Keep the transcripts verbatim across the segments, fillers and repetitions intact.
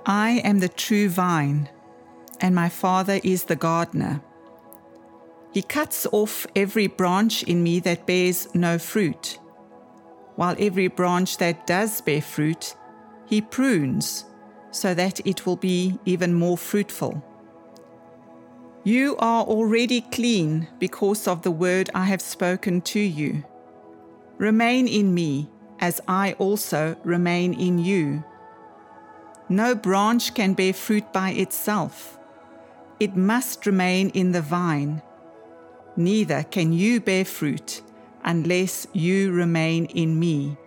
I am the true vine, and my Father is the gardener. He cuts off every branch in me that bears no fruit, while every branch that does bear fruit, he prunes, so that it will be even more fruitful. You are already clean because of the word I have spoken to you. Remain in me, as I also remain in you. No branch can bear fruit by itself. It must remain in the vine. Neither can you bear fruit unless you remain in me.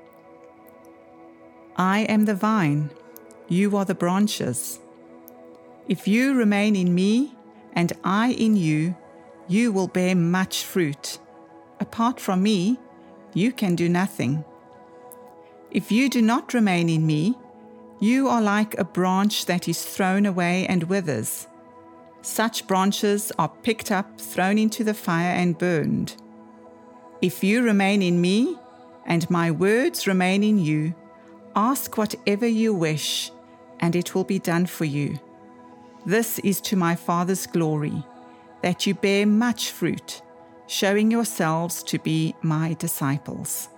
I am the vine, you are the branches. If you remain in me and I in you, you will bear much fruit. Apart from me, you can do nothing. If you do not remain in me, you are like a branch that is thrown away and withers. Such branches are picked up, thrown into the fire, and burned. If you remain in me, and my words remain in you, ask whatever you wish, and it will be done for you. This is to my Father's glory, that you bear much fruit, showing yourselves to be my disciples.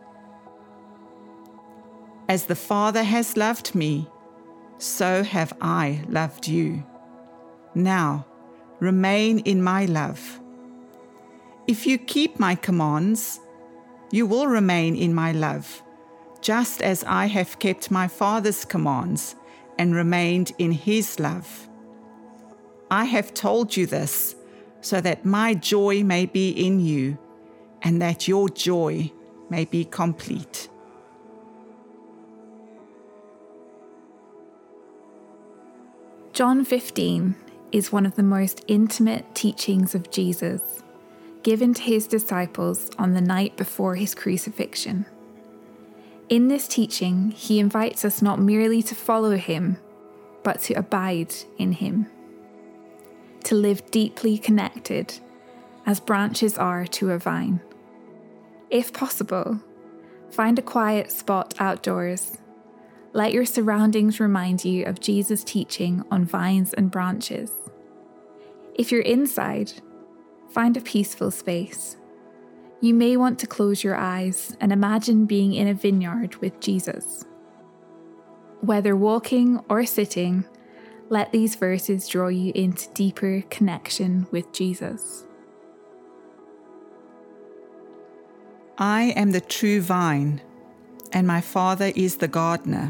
As the Father has loved me, so have I loved you. Now, remain in my love. If you keep my commands, you will remain in my love, just as I have kept my Father's commands and remained in his love. I have told you this so that my joy may be in you and that your joy may be complete. John fifteen is one of the most intimate teachings of Jesus, given to his disciples on the night before his crucifixion. In this teaching, he invites us not merely to follow him, but to abide in him, to live deeply connected, as branches are to a vine. If possible, find a quiet spot outdoors. Let your surroundings remind you of Jesus' teaching on vines and branches. If you're inside, find a peaceful space. You may want to close your eyes and imagine being in a vineyard with Jesus. Whether walking or sitting, let these verses draw you into deeper connection with Jesus. I am the true vine, and my Father is the gardener.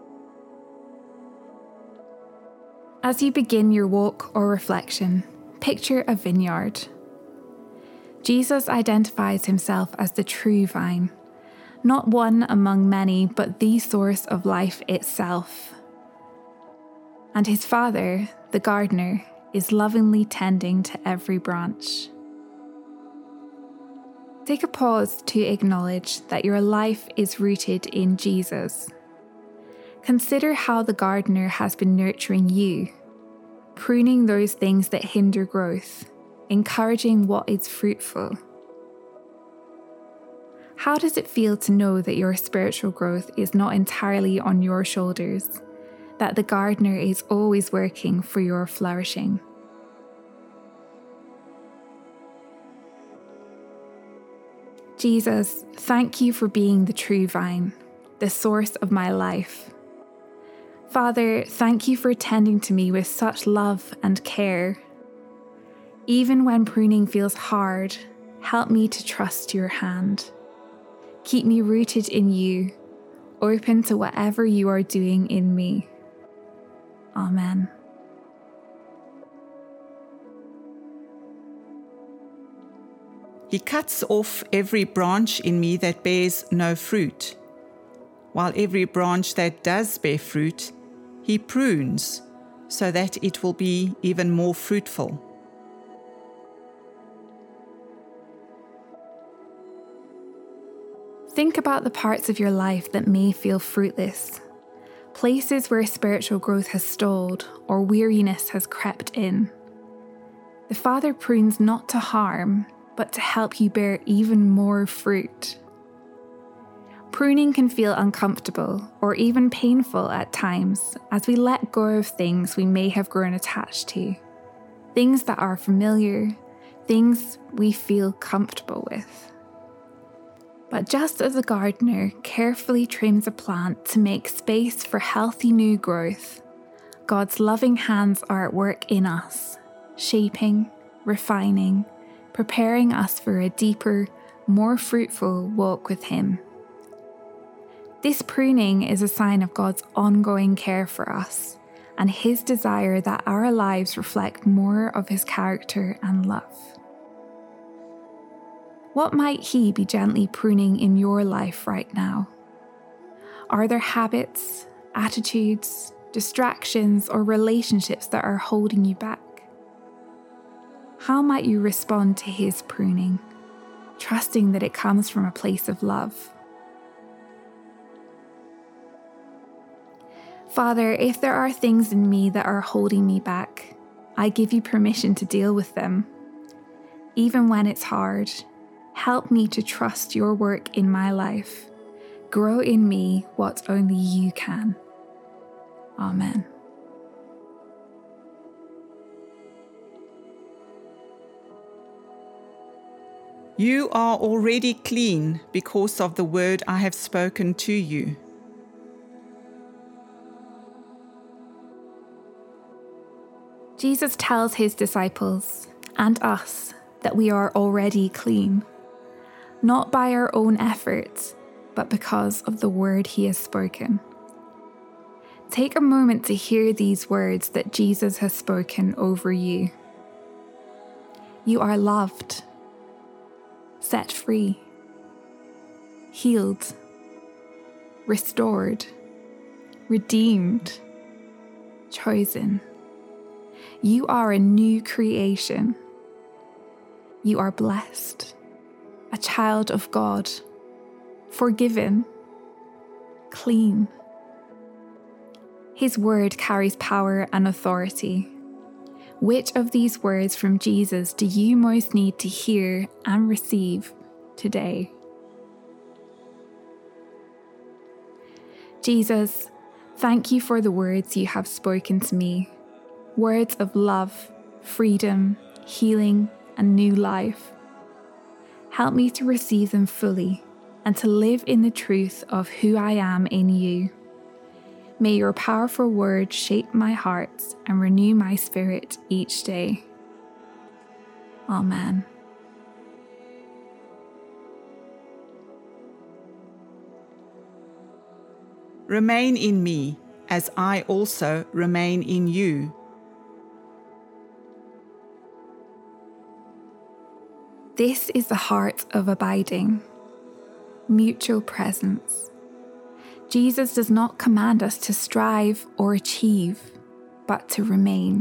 As you begin your walk or reflection, picture a vineyard. Jesus identifies himself as the true vine, not one among many, but the source of life itself. And his Father, the gardener, is lovingly tending to every branch. Take a pause to acknowledge that your life is rooted in Jesus. Consider how the gardener has been nurturing you, pruning those things that hinder growth, encouraging what is fruitful. How does it feel to know that your spiritual growth is not entirely on your shoulders, that the gardener is always working for your flourishing? Jesus, thank you for being the true vine, the source of my life. Father, thank you for tending to me with such love and care. Even when pruning feels hard, help me to trust your hand. Keep me rooted in you, open to whatever you are doing in me. Amen. He cuts off every branch in me that bears no fruit, while every branch that does bear fruit, he prunes, so that it will be even more fruitful. Think about the parts of your life that may feel fruitless, places where spiritual growth has stalled or weariness has crept in. The Father prunes not to harm, but to help you bear even more fruit. Pruning can feel uncomfortable or even painful at times as we let go of things we may have grown attached to, things that are familiar, things we feel comfortable with. But just as a gardener carefully trims a plant to make space for healthy new growth, God's loving hands are at work in us, shaping, refining, preparing us for a deeper, more fruitful walk with Him. This pruning is a sign of God's ongoing care for us and His desire that our lives reflect more of His character and love. What might He be gently pruning in your life right now? Are there habits, attitudes, distractions, or relationships that are holding you back? How might you respond to His pruning, trusting that it comes from a place of love? Father, if there are things in me that are holding me back, I give you permission to deal with them. Even when it's hard, help me to trust your work in my life. Grow in me what only you can. Amen. You are already clean because of the word I have spoken to you. Jesus tells his disciples and us that we are already clean, not by our own efforts, but because of the word he has spoken. Take a moment to hear these words that Jesus has spoken over you. You are loved, set free, healed, restored, redeemed, chosen. You are a new creation. You are blessed, a child of God, forgiven, clean. His word carries power and authority. Which of these words from Jesus do you most need to hear and receive today? Jesus, thank you for the words you have spoken to me. Words of love, freedom, healing, and new life. Help me to receive them fully and to live in the truth of who I am in you. May your powerful word shape my heart and renew my spirit each day. Amen. Remain in me, as I also remain in you. This is the heart of abiding, mutual presence. Jesus does not command us to strive or achieve, but to remain.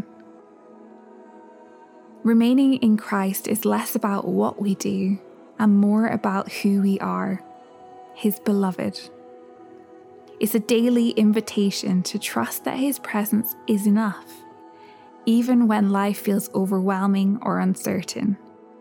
Remaining in Christ is less about what we do and more about who we are, His beloved. It's a daily invitation to trust that His presence is enough, even when life feels overwhelming or uncertain.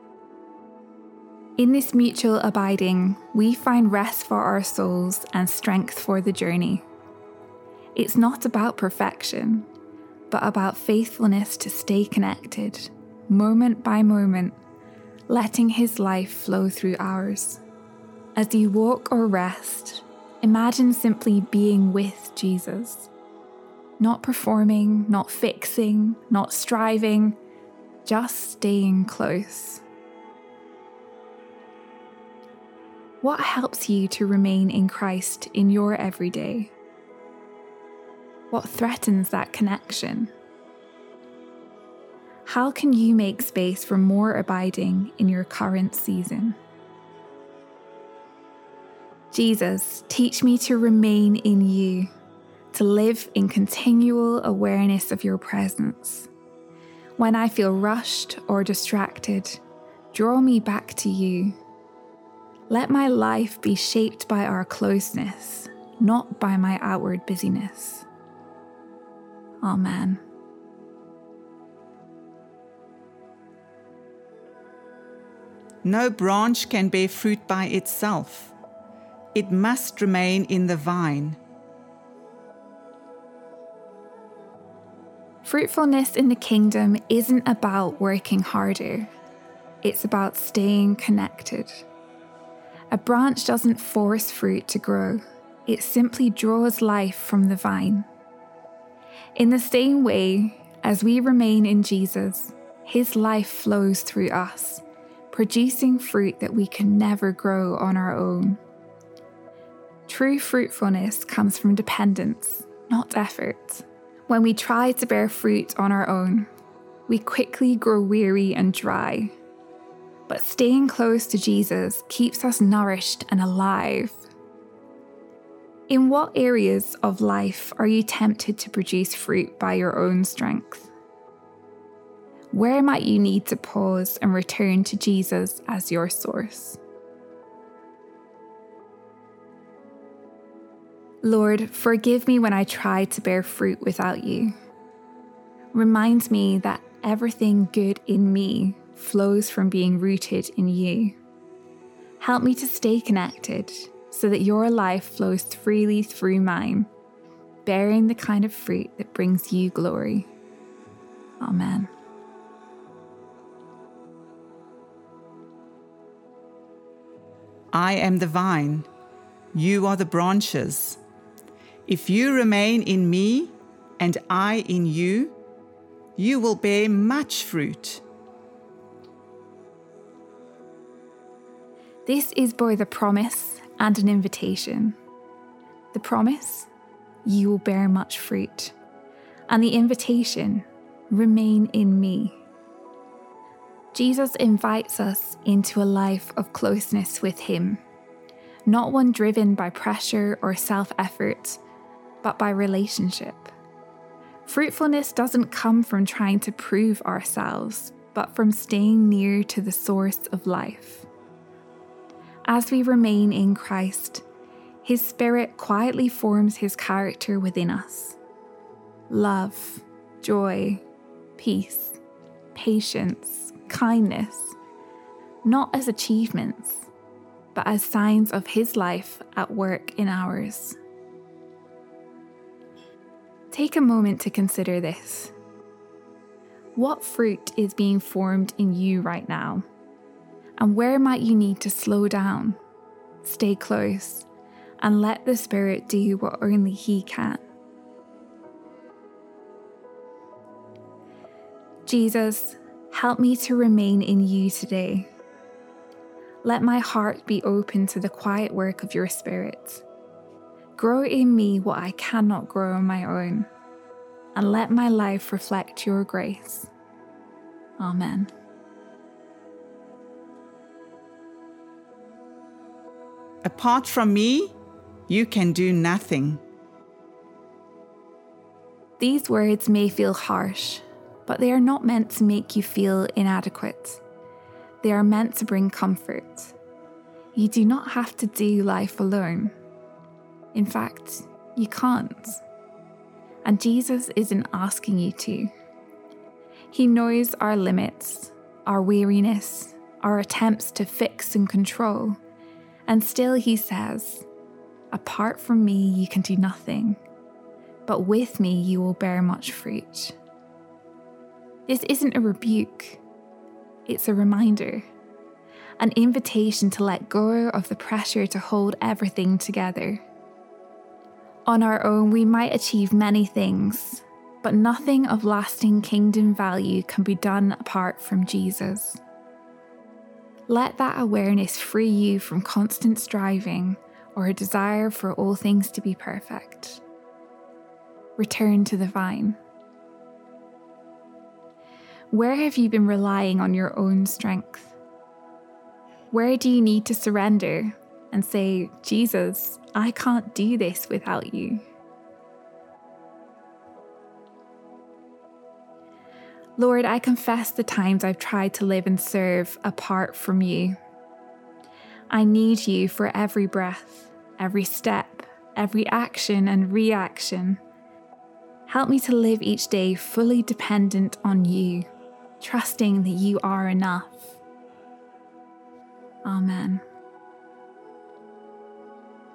In this mutual abiding, we find rest for our souls and strength for the journey. It's not about perfection, but about faithfulness to stay connected, moment by moment, letting His life flow through ours. As you walk or rest, imagine simply being with Jesus. Not performing, not fixing, not striving, just staying close. What helps you to remain in Christ in your everyday? What threatens that connection? How can you make space for more abiding in your current season? Jesus, teach me to remain in you, to live in continual awareness of your presence. When I feel rushed or distracted, draw me back to you. Let my life be shaped by our closeness, not by my outward busyness. Amen. No branch can bear fruit by itself. it must remain in the vine. Fruitfulness in the kingdom isn't about working harder. It's about staying connected. A branch doesn't force fruit to grow. It simply draws life from the vine. In the same way, as we remain in Jesus, His life flows through us, producing fruit that we can never grow on our own. True fruitfulness comes from dependence, not effort. When we try to bear fruit on our own, we quickly grow weary and dry. But staying close to Jesus keeps us nourished and alive. In what areas of life are you tempted to produce fruit by your own strength? Where might you need to pause and return to Jesus as your source? Lord, forgive me when I try to bear fruit without you. Remind me that everything good in me flows from being rooted in you. Help me to stay connected so that your life flows freely through mine, bearing the kind of fruit that brings you glory. Amen. I am the vine, you are the branches. If you remain in me and I in you, you will bear much fruit. This is both a promise and an invitation. The promise, you will bear much fruit. And the invitation, remain in me. Jesus invites us into a life of closeness with Him, not one driven by pressure or self-effort, but by relationship. Fruitfulness doesn't come from trying to prove ourselves, but from staying near to the source of life. As we remain in Christ, His Spirit quietly forms His character within us. Love, joy, peace, patience, kindness, not as achievements, but as signs of His life at work in ours. Take a moment to consider this. What fruit is being formed in you right now? And where might you need to slow down, stay close, and let the Spirit do what only He can? Jesus, help me to remain in you today. Let my heart be open to the quiet work of your Spirit. Grow in me what I cannot grow on my own, and let my life reflect your grace. Amen. Apart from me, you can do nothing. These words may feel harsh, but they are not meant to make you feel inadequate. They are meant to bring comfort. You do not have to do life alone. In fact, you can't. And Jesus isn't asking you to. He knows our limits, our weariness, our attempts to fix and control. And still He says, apart from me, you can do nothing, but with me, you will bear much fruit. This isn't a rebuke. It's a reminder, an invitation to let go of the pressure to hold everything together. On our own, we might achieve many things, but nothing of lasting kingdom value can be done apart from Jesus. Let that awareness free you from constant striving or a desire for all things to be perfect. Return to the vine. Where have you been relying on your own strength? Where do you need to surrender and say, Jesus, I can't do this without you? Lord, I confess the times I've tried to live and serve apart from you. I need you for every breath, every step, every action and reaction. Help me to live each day fully dependent on you, trusting that you are enough. Amen.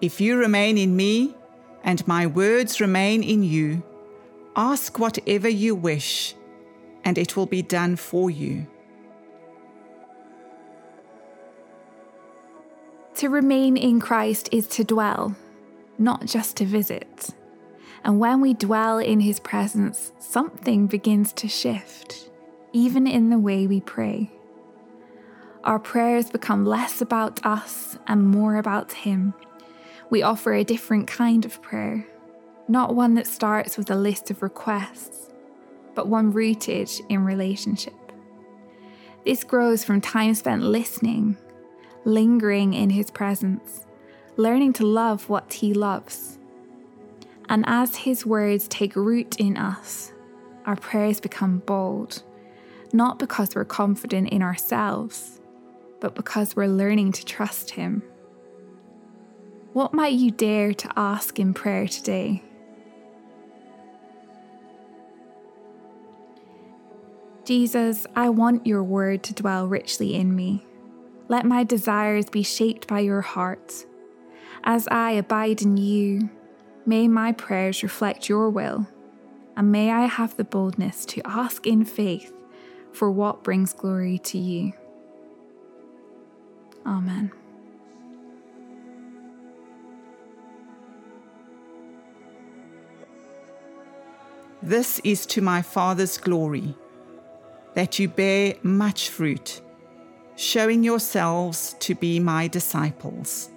If you remain in me, and my words remain in you, ask whatever you wish, and it will be done for you. To remain in Christ is to dwell, not just to visit. And when we dwell in his presence, something begins to shift, even in the way we pray. Our prayers become less about us and more about him. We offer a different kind of prayer, not one that starts with a list of requests, but one rooted in relationship. This grows from time spent listening, lingering in his presence, learning to love what he loves. And as his words take root in us, our prayers become bold, not because we're confident in ourselves, but because we're learning to trust him. What might you dare to ask in prayer today? Jesus, I want your word to dwell richly in me. Let my desires be shaped by your heart. As I abide in you, may my prayers reflect your will, and may I have the boldness to ask in faith for what brings glory to you. Amen. This is to my Father's glory, that you bear much fruit, showing yourselves to be my disciples.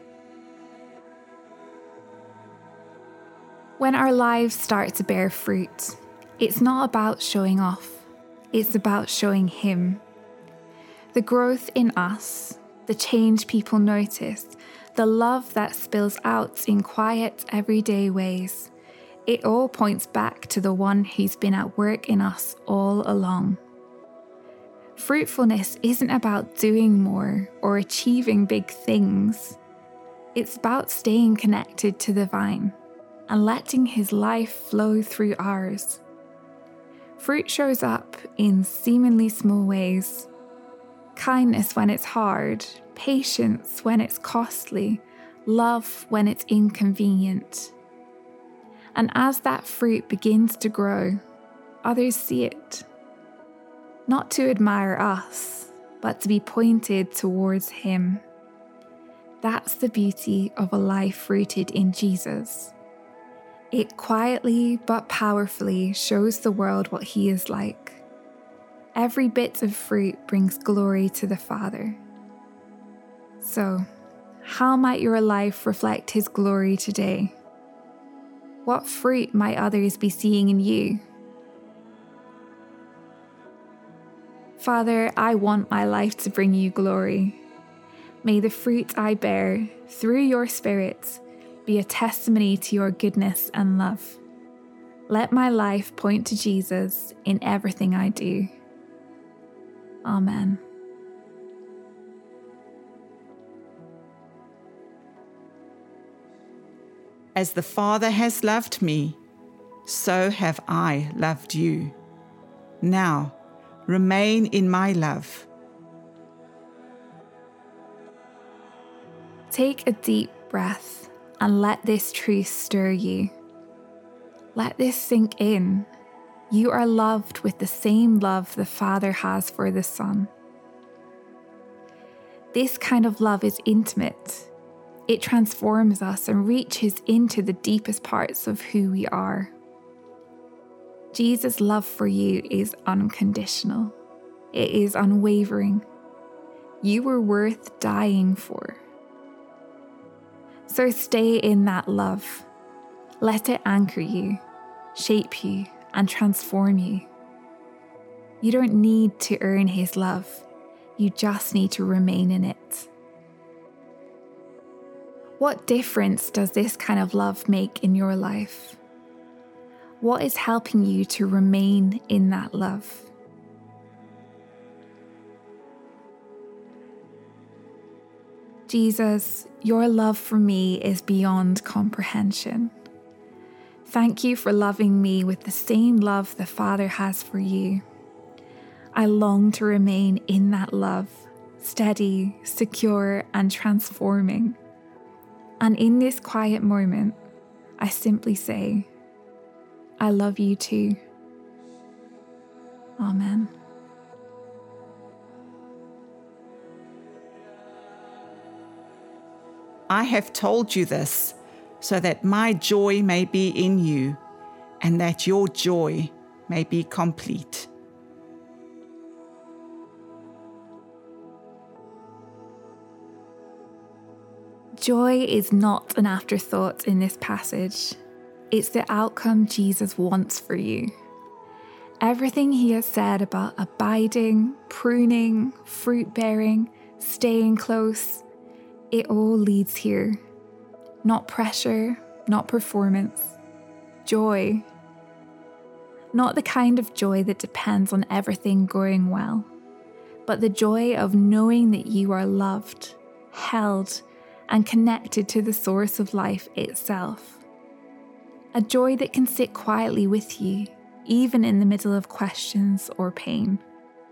When our lives start to bear fruit, it's not about showing off, it's about showing him. The growth in us, the change people notice, the love that spills out in quiet, everyday ways, it all points back to the one who's been at work in us all along. Fruitfulness isn't about doing more or achieving big things. It's about staying connected to the vine and letting his life flow through ours. Fruit shows up in seemingly small ways. Kindness when it's hard, patience when it's costly, love when it's inconvenient. And as that fruit begins to grow, others see it. Not to admire us, but to be pointed towards him. That's the beauty of a life rooted in Jesus. It quietly but powerfully shows the world what he is like. Every bit of fruit brings glory to the Father. So, how might your life reflect his glory today? What fruit might others be seeing in you? Father, I want my life to bring you glory. May the fruit I bear through your Spirit be a testimony to your goodness and love. Let my life point to Jesus in everything I do. Amen. As the Father has loved me, so have I loved you. Now, remain in my love. Take a deep breath and let this truth stir you. Let this sink in. You are loved with the same love the Father has for the Son. This kind of love is intimate. It transforms us and reaches into the deepest parts of who we are. Jesus' love for you is unconditional. It is unwavering. You were worth dying for. So stay in that love. Let it anchor you, shape you, and transform you. You don't need to earn his love. You just need to remain in it. What difference does this kind of love make in your life? What is helping you to remain in that love? Jesus, your love for me is beyond comprehension. Thank you for loving me with the same love the Father has for you. I long to remain in that love, steady, secure, and transforming. And in this quiet moment, I simply say, I love you too. Amen. I have told you this so that my joy may be in you and that your joy may be complete. Joy is not an afterthought in this passage. It's the outcome Jesus wants for you. Everything he has said about abiding, pruning, fruit bearing, staying close, it all leads here. Not pressure, not performance. Joy. Not the kind of joy that depends on everything going well, but the joy of knowing that you are loved, held, and connected to the source of life itself. A joy that can sit quietly with you, even in the middle of questions or pain.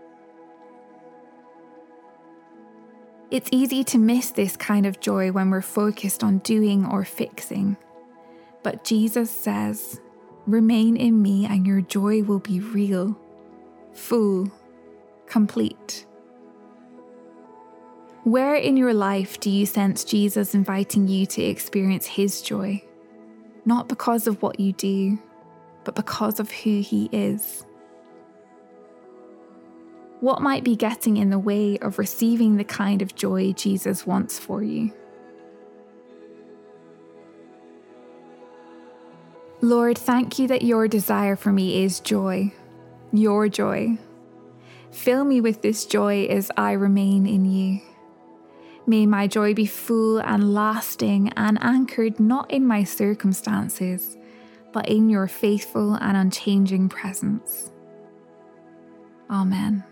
It's easy to miss this kind of joy when we're focused on doing or fixing. But Jesus says, remain in me and your joy will be real, full, complete. Where in your life do you sense Jesus inviting you to experience his joy? Not because of what you do, but because of who he is. What might be getting in the way of receiving the kind of joy Jesus wants for you? Lord, thank you that your desire for me is joy, your joy. Fill me with this joy as I remain in you. May my joy be full and lasting and anchored not in my circumstances, but in your faithful and unchanging presence. Amen.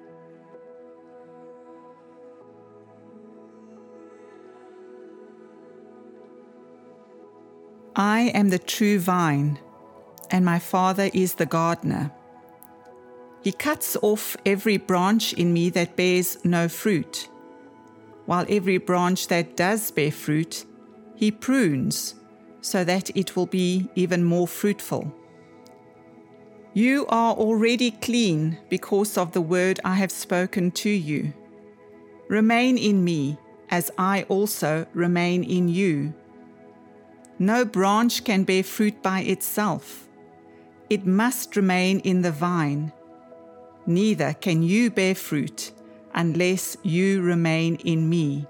I am the true vine, and my Father is the gardener. He cuts off every branch in me that bears no fruit, while every branch that does bear fruit, he prunes, so that it will be even more fruitful. You are already clean because of the word I have spoken to you. Remain in me, as I also remain in you. No branch can bear fruit by itself. It must remain in the vine. Neither can you bear fruit unless you remain in me.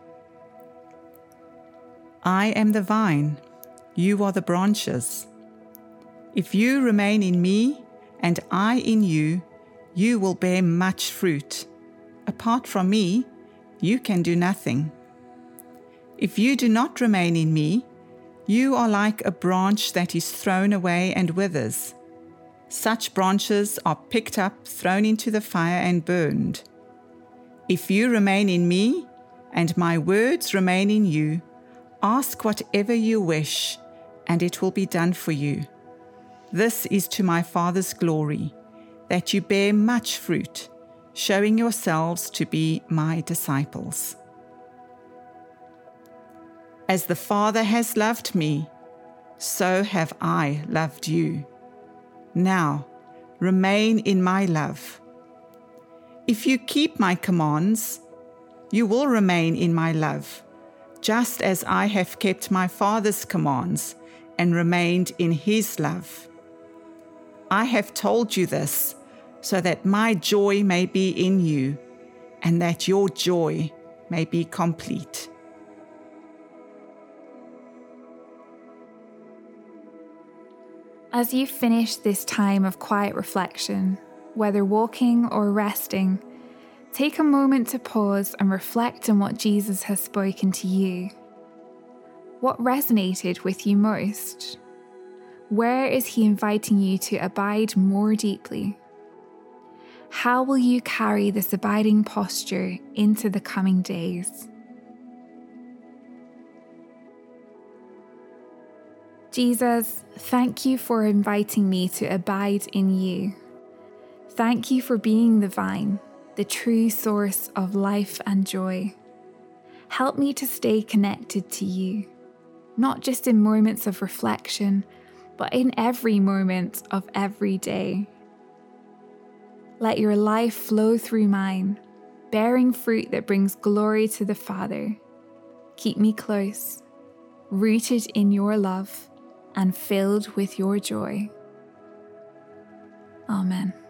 I am the vine, you are the branches. If you remain in me and I in you, you will bear much fruit. Apart from me, you can do nothing. If you do not remain in me, you are like a branch that is thrown away and withers. Such branches are picked up, thrown into the fire and burned. If you remain in me, and my words remain in you, ask whatever you wish, and it will be done for you. This is to my Father's glory, that you bear much fruit, showing yourselves to be my disciples. As the Father has loved me, so have I loved you. Now, remain in my love. If you keep my commands, you will remain in my love, just as I have kept my Father's commands and remained in his love. I have told you this so that my joy may be in you and that your joy may be complete. As you finish this time of quiet reflection, whether walking or resting, take a moment to pause and reflect on what Jesus has spoken to you. What resonated with you most? Where is he inviting you to abide more deeply? How will you carry this abiding posture into the coming days? Jesus, thank you for inviting me to abide in you. Thank you for being the vine, the true source of life and joy. Help me to stay connected to you. not just in moments of reflection, but in every moment of every day. Let your life flow through mine, bearing fruit that brings glory to the Father. Keep me close, rooted in your love and filled with your joy. Amen.